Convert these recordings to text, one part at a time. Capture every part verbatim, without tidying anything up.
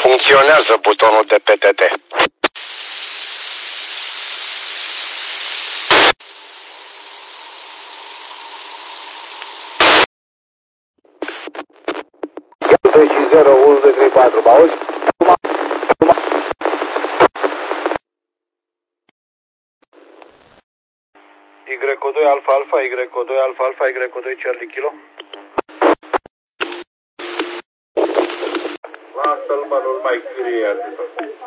funcționează butonul de P T T. doi cinci zero unu doi trei patru, mă auzi? Y doi Alfa Alfa, Y doi Alfa Alfa, Y doi Charlie Kilo. Lasă-l, mă, nu-l mai scrie atâta.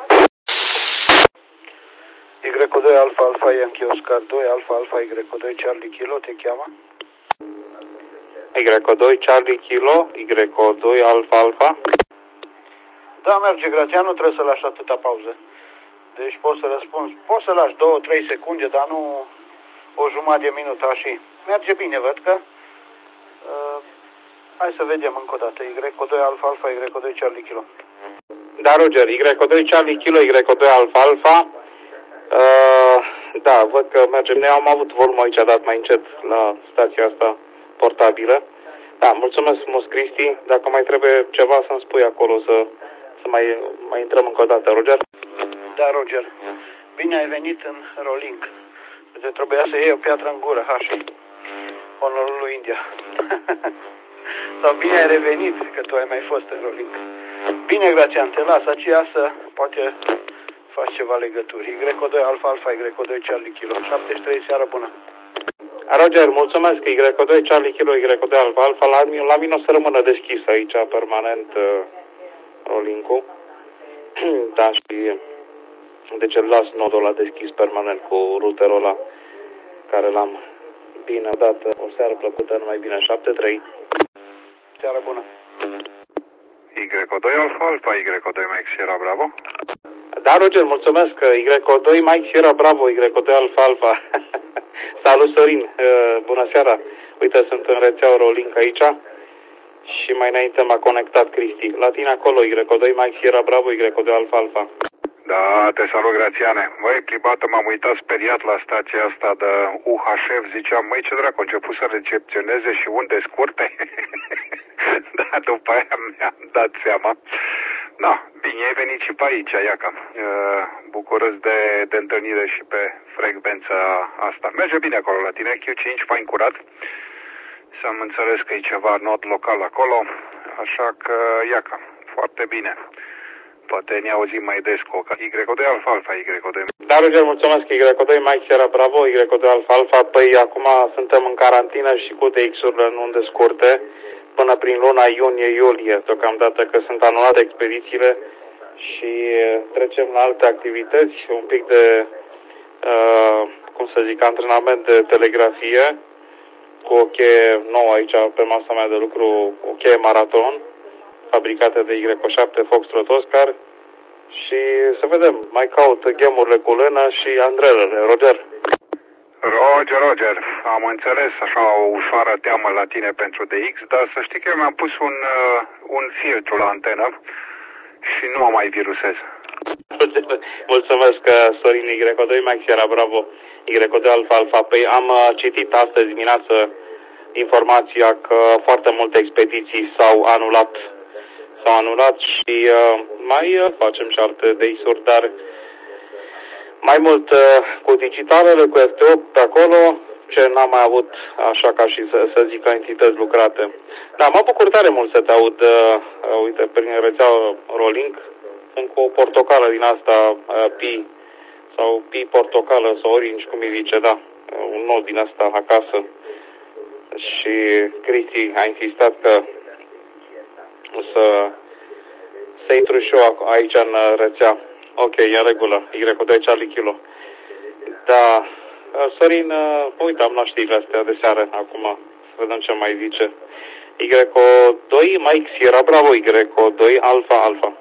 Y doi Alfa Alfa, Yankee Oscar doi, Alfa Alfa, Y doi Charlie Kilo, te cheamă? Y doi Charlie Kilo, Y doi Alfa Alfa. Da, merge, Grațian, nu trebuie să lași atâta pauză. Deci poți să răspunzi, poți să lași două trei secunde, dar nu o jumătate de minut, așa. Merge bine, văd că. Uh, hai să vedem încă o dată. Y doi Alfa Alfa, Y doi Charlie Kilo. Da, Roger, Y doi Charlie Kilo, Y doi Alfa Alfa. Uh, da, văd că mergem. Noi am avut volumul aici dat mai încet la stația asta portabilă. Da, mulțumesc frumos, Cristi. Dacă mai trebuie ceva să-mi spui acolo să, să mai, mai intrăm încă o dată, Roger. Da, Roger. Bine ai venit în Rolink. Te trebuia să iei o piatră în gură, așa. Onorul lui India. Sau bine ai revenit, că tu ai mai fost în Rolink. Bine, Grațian, te las. Aceea să poate faci ceva legături. Y doi Alfa Alfa, Y doi Charlie Kilo. șaptezeci și trei, seară bună. Roger, mulțumesc. Y doi Charlie Kilo, Y doi Alfa Alfa. La mine, la mine o să rămână deschis aici, permanent, uh, Rolink-ul. Da, și deci îl las nodul ăla deschis permanent cu routerul ăla care l-am. Bine, odată, o seară plăcută, numai bine, șapte trei. Seară bună. Y doi Alfa Alfa, Y doi Mike Sierra Bravo. Da, Roger, mulțumesc. Y doi Mike Sierra Bravo, Y doi Alfa Alfa. Salut, Sorin. Bună seara. Uite, sunt în rețeaua Rolink aici și mai înainte m-a conectat Cristi. La tine acolo, Y doi Mike Sierra Bravo, Y doi Alfa Alfa. Da, te salut, Grațiane. Măi, pribată m-am uitat speriat la stația asta de U H F, ziceam, măi, ce dracu, a început să recepționeze și unde scurte? Da, după aia mi-am dat seama. Da, bine ai venit și pe aici, Iaca. Bucurăți de, de întâlnire și pe frecvența asta. Merge bine acolo la tine, Q cinci, fain curat. S-am înțeles că e ceva nod local acolo, așa că, Iaca, foarte bine. Poate ne auzim mai des cu Y doi Alfa Alfa, Y doi. Da, Roger, mulțumesc. Y doi Mike Sierra Bravo, Y doi Alfa Alfa. Păi acum suntem în carantină și cu D X-urile în unde scurte până prin luna iunie-iulie, deocamdată că sunt anulate expedițiile și trecem la alte activități, un pic de, uh, cum să zic, antrenament de telegrafie cu o cheie nouă aici pe masa mea de lucru, o cheie maraton fabricate de Y șapte Foxtrot Oscar și să vedem, mai caut ghemurile cu lână și andrelele. Roger. Roger, Roger, am înțeles așa o ușoară teamă la tine pentru D X, dar să știi că eu mi-am pus un, uh, un filtru la antenă și nu o mai virusez. Mulțumesc, Sorin. Y doi Mike Sierra Bravo, Y doi Alfa Alfa. Păi am citit astăzi dimineață informația că foarte multe expediții s-au anulat s-au anulat și uh, mai uh, facem și alte D X-uri, dar mai mult uh, cu digitalele, cu F T opt pe acolo, ce n-am mai avut așa ca și să, să zic entități lucrate. Da, mă bucur tare mult să te aud, uh, uite, prin rețeaua Rolink, sunt cu o portocală din asta, uh, Pi, sau Pi portocală, sau Orange, cum îi zice, da, un nod din asta acasă. Și Cristi a insistat că să, să intru și eu aici în rețea. Ok, e în regulă. Y doi Charlie Kilo. Da, Sorin, mă uitam la știrile astea de seară acum. Să vedem ce mai zice. Y doi Mike Sierra Bravo, Y doi Alfa Alfa.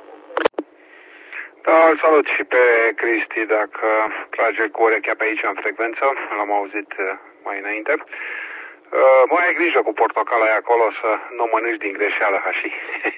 Da, îl salut și pe Cristi, dacă trage cu urechea pe aici în frecvență. L-am auzit mai înainte. Uh, mai ai grijă cu portocala aia acolo să nu mănânci din greșeală, hași.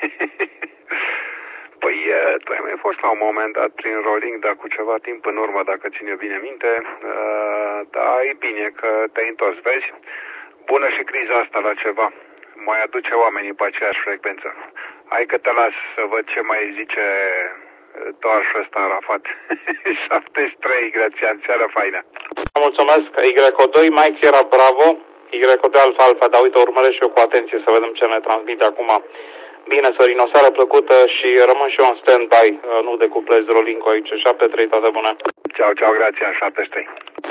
Păi, uh, tu ai mai fost la un moment dat prin Rolink, dar cu ceva timp în urmă, dacă țin eu bine minte. Uh, da, e bine că te-ai întors, vezi? Bună și criza asta la ceva. Mai aduce oamenii pe aceeași frecvență. Hai că te las să văd ce mai zice toarșul ăsta Arafat. șaptezeci și trei, Grațian, seara faină. Mulțumesc, Y O doi, Mike Sierra Bravo, Y O doi Alfa Alfa, dar uite, urmăresc și eu cu atenție să vedem ce ne transmite acum. Bine, Sorin, o seară plăcută și rămân și eu în stand-by, nu decuplez rolling-ul aici. șapte trei, toate bune. Ceau, ceau, Grațian, șaptezeci și trei.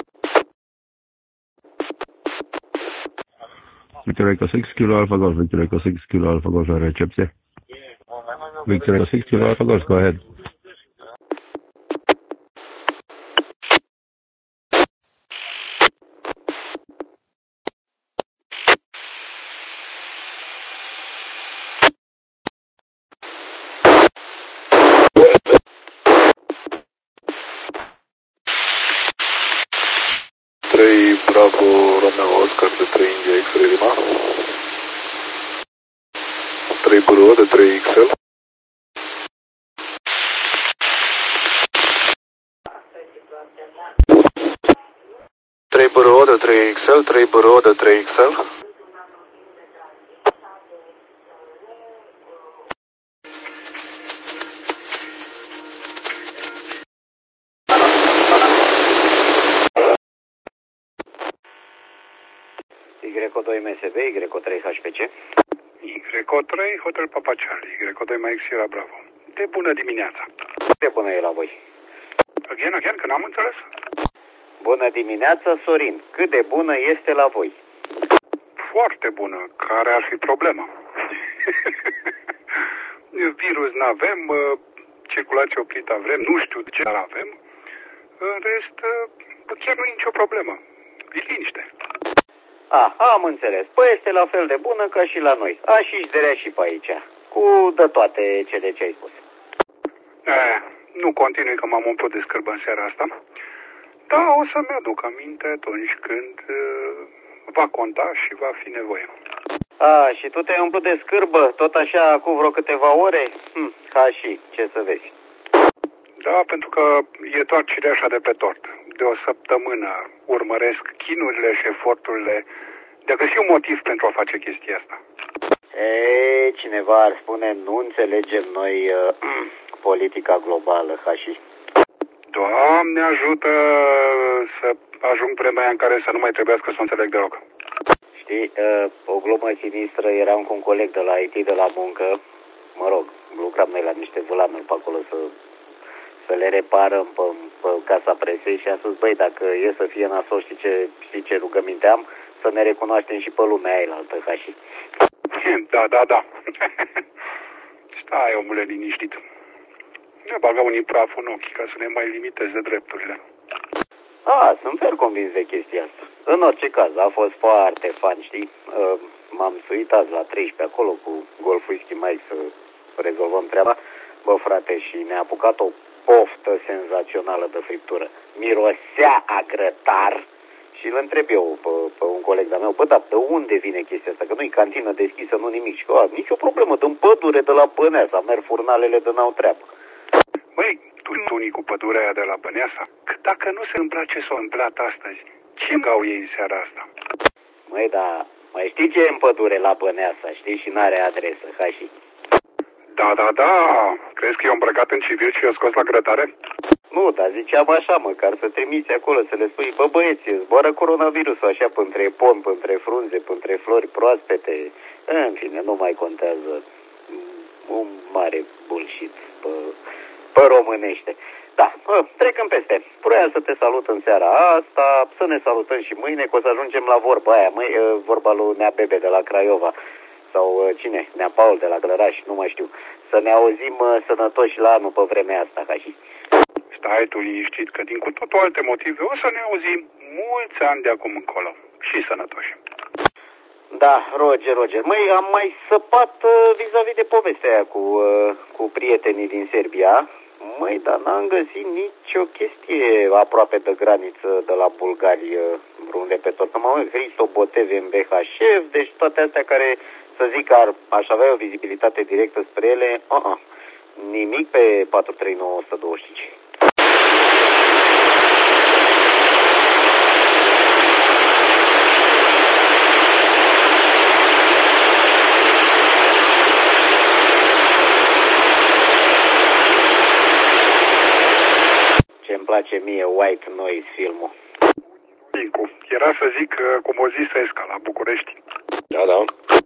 Victor Echo six, Kilo Alpha Golf, Victor Echo six, Kilo Alpha Golf, la recepție. Victor Echo six, Kilo Alpha Golf, go ahead. trei Bravo Romeo Oscar de trei India X-ray Lima. trei Bureau de trei X L. trei Bureau de trei X L, trei Bureau de trei X L. Y O doi M S B, Y O trei H P C. Y O trei, Hotel Papa Charlie, Y O doi Mike Sierra Bravo. De bună dimineața. De bună e la voi. Again, again, că n-am înțeles. Bună dimineața, Sorin. Cât de bună este la voi? Foarte bună. Care ar fi problema? Virus n-avem, circulație oprită avem, nu știu ce avem. În rest, chiar nu e nicio problemă. E liniște. Ah, am înțeles. Păi este la fel de bună ca și la noi. A și derea și pe aici. Cu de toate cele ce ai spus. Eh, nu continui că m-am umplut de scârbă în seara asta. Da, o să-mi aduc aminte atunci când uh, va conta și va fi nevoie. A, și tu te-ai umplut de scârbă, tot așa, cu vreo câteva ore? Hm, ca și, ce să vezi. Da, pentru că e doar cireașa de pe tort. De o săptămână urmăresc chinurile și eforturile de a găsi un motiv pentru a face chestia asta. Ei, cineva ar spune, nu înțelegem noi uh, politica globală, ca și. Doamne ajută să ajung vremea în care să nu mai trebuiască să o înțeleg deloc. Știi, uh, o glumă sinistră, eram cu un coleg de la I T de la muncă, mă rog, lucram noi la niște volanuri pe acolo să, să le reparăm pe, pe casa presei și a spus, băi, dacă e să fie nasol, știi ce, știi ce rugăminte am? Să ne recunoaștem și pe lumea aia altă, ca și. Da, da, da. Stai, omule, liniștit. Ne bagă unii praful în ochi ca să ne mai limiteze drepturile. A, sunt fer convins de chestia asta. În orice caz, a fost foarte fan, știi? Uh, m-am suit azi la treisprezece acolo cu Golf Whisky Mike să rezolvăm treaba. Bă, frate, și ne-a apucat o poftă senzațională de friptură. Mirosea a grătar și îl întreb eu pe, pe un coleg de-a meu, bă, dar de unde vine chestia asta? Că nu-i cantină deschisă, nu nimic. Și că, a, nicio problemă, dăm pădure de la Băneasa, merg furnalele de n-au treabă. Băi, tu unii cu pădurea aia de la Băneasa? Că dacă nu se întâmpla ce s-a întâmplat astăzi, ce gau ei în seara asta? Măi, dar mai știi ce e în pădure la Băneasa, știi? Și n-are adresă, hai și... Da, da, da. Crezi că i-au îmbrăcat în civil și i-au scos la grătare? Nu, dar ziceam așa, măcar să trimiți acolo, să le spui, bă, băieți, zboară coronavirusul așa pântre pom, pântre frunze, pântre flori proaspete. În fine, nu mai contează. Un mare bullshit pe, pe românește. Da, trecem peste. Vroiam să te salut în seara asta, să ne salutăm și mâine, că o să ajungem la vorba aia, măi, vorba lui Nea Bebe de la Craiova. Sau cine? Nea Paul de la Glăraș, nu mai știu. Să ne auzim sănătoși la anul pe vremea asta, ca și... Stai tu liniștit, că din cu totul alte motive o să ne auzim mulți ani de acum încolo. Și sănătoși. Da, Roger, Roger. Măi, am mai săpat uh, vis-a-vis de povestea aia cu, uh, cu prietenii din Serbia. Măi, dar n-am găsit nicio chestie aproape de graniță de la Bulgari, uh, vreun repetitor. Că m-am Hristo Botev M B H F, deci toate astea care, să zic, ar, aș avea o vizibilitate directă spre ele, uh-uh. Nimic pe patru trei nouă o sută douăzeci și cinci. e White Noise filmul? Incu. Era să zic cum o zis Esca la București. Da, da.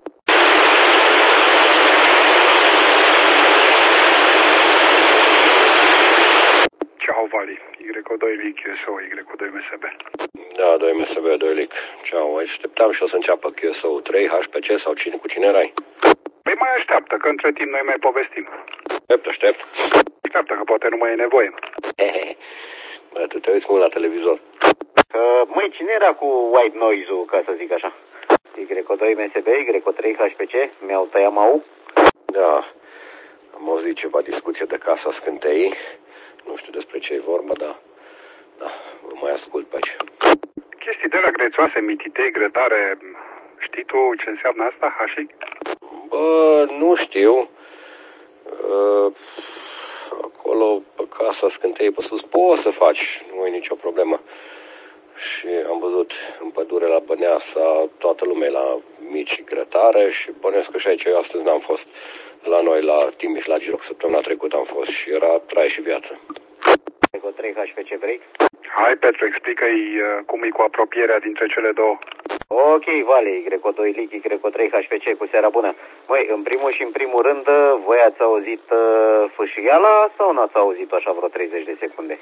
Ceau, Vali. Y doi Lic, Q S O, Y doi M S B. Da, doi M S B, doi Lic. Ceau, așteptam și o să înceapă Q S O trei, H P C sau cine cu cine erai? Păi mai așteaptă, că între timp noi mai povestim. Aștept, aștept. Așteaptă, că poate nu mai e nevoie. Hehe. Bă, tu te uiți mult la televizor. Uh, măi, cine era cu White Noise-ul, ca să zic așa? Y doi M S B, Y trei H P C, mi-au tăiat mau? Da, am auzit ceva discuție de Casa Scânteii. Nu știu despre ce e vorba, dar da, vă mai ascult pe aici. Chestii de la grețoase, mititei, grătare, știi tu ce înseamnă asta, Hashi? Bă, nu știu. Uh, acolo, pe Casa Scânteii, pe sus, poți să faci, nu e nicio problemă. Și am văzut în pădure la Băneasa toată lumea la mici grătare și bănesc că și aici eu astăzi n-am fost. La noi, la Timiș, la Giroc, săptămâna trecută am fost și era trai și viață. Y trei H P C vrei? Hai, Petru, explică-i uh, cum e cu apropierea dintre cele două. Ok, Vale, Y doi Lic, Y trei H P C, cu seara bună. Măi, în primul și în primul rând, voi ați auzit uh, fâșiala sau n-ați auzit-o așa vreo treizeci de secunde?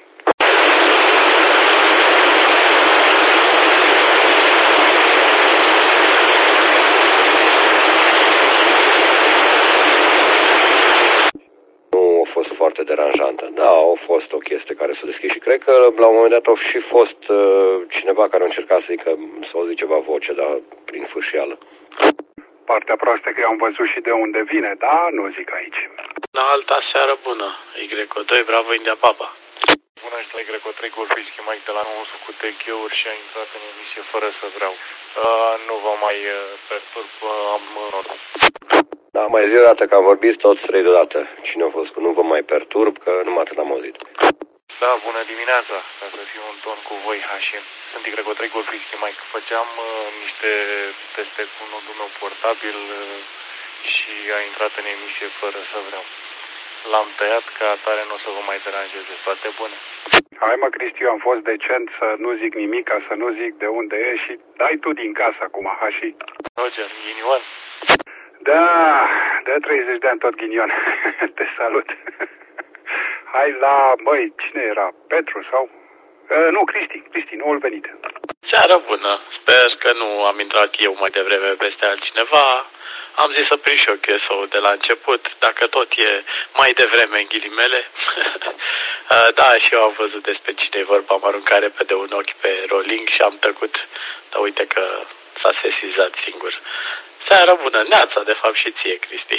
Foarte deranjantă. Da, a fost o chestie care s-a deschis și cred că la un moment dat a și fost uh, cineva care a încercat să zică, să auzi ceva voce, dar prin fâșială. Partea proastă că eu am văzut și de unde vine, da, nu zic aici. La alta seară bună, Y doi, Bravo India Papa. Bună, este Y trei Golf Whisky Mike de la nouă cu techeuri și a intrat în emisie fără să vreau. Uh, nu vă mai uh, perturb, uh, am noroc. Da, mai zi o dată că am vorbit toți trei deodată. Cine a fost cu nu vă mai perturb, că numai atât am auzit. Da, bună dimineața, ca să fiu în ton cu voi, Hashim. Sunt Y trei Golf Whisky Mike. Făceam uh, niște teste cu nodul meu portabil uh, și a intrat în emisie fără să vreau. L-am tăiat, ca atare nu o să vă mai deranjeze. Toate bune. Hai mă, Cristi, eu am fost decent să nu zic nimic, ca să nu zic de unde e și dai tu din casă acum, Hashi. Roger, ghinion. Da, de treizeci de ani tot ghinion. Te salut. Hai la, băi, cine era? Petru sau? Uh, nu, Cristi, Cristi, nu-l venit. Seară bună, sper că nu am intrat eu mai devreme peste altcineva. Am zis să prind și eu Q S O de la început, dacă tot e mai devreme în ghilimele. Da, și eu am văzut despre cine e vorba, am aruncat repede un ochi pe rolling și am tăcut, dar uite că s-a sesizat singur. Seara bună, neața, de fapt și ție, Cristi.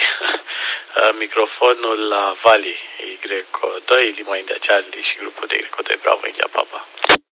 Microfonul la Vali, Y doi, Lima India Charlie și grupul de Y doi, Bravo India Papa.